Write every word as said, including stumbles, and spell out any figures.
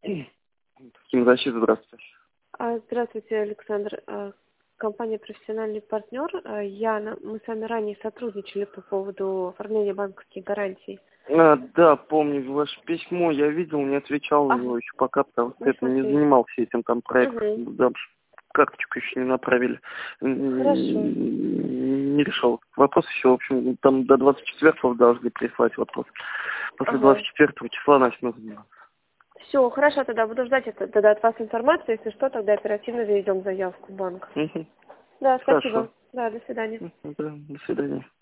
Химзащита, здравствуйте. А, Здравствуйте, Александр. А, Компания «Профессиональный партнер». А, Яна, мы с вами ранее сотрудничали по поводу оформления банковских гарантий. А, да, помню ваше письмо, я видел, не отвечал Ага, его еще пока, потому что не это не смотрели. занимался этим там Угу. проектом, да, карточку еще не направили. Хорошо. М, Не решил. Вопрос еще, в общем, там до двадцать четвёртого должны прислать вопрос. После двадцать Ага. четвёртого числа, значит, нужно. Все, хорошо, тогда буду ждать это, тогда от вас информацию. Если что, тогда оперативно заведем заявку в банк. Мгм. Да, Хорошо. спасибо. Да, до свидания. Мгм, да, до свидания.